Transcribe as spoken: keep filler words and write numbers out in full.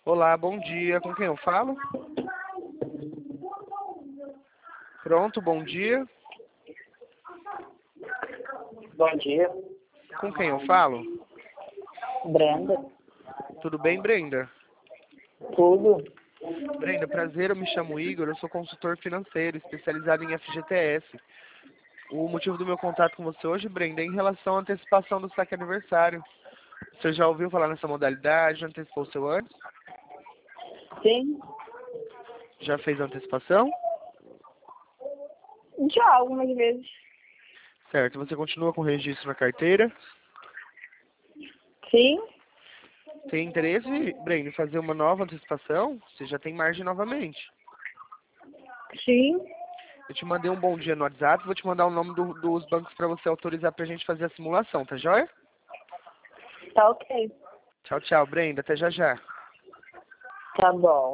Olá, bom dia. Com quem eu falo? Pronto, bom dia. Bom dia. Com quem eu falo? Brenda. Tudo bem, Brenda? Tudo? Brenda, prazer, eu me chamo Igor, eu sou consultor financeiro, especializado em F G T S. O motivo do meu contato com você hoje, Brenda, é em relação à antecipação do saque aniversário. Você já ouviu falar nessa modalidade? Já antecipou o seu ano? Sim. Já fez a antecipação? Já, algumas vezes. Certo. Você continua com o registro na carteira? Sim. Tem interesse, Brenda, em fazer uma nova antecipação? Você já tem margem novamente. Sim. Eu te mandei um bom dia no WhatsApp, vou te mandar o nome do- dos bancos para você autorizar para a gente fazer a simulação, tá joia? Tá ok. Tchau, tchau, Brenda. Até já já. Tá bom.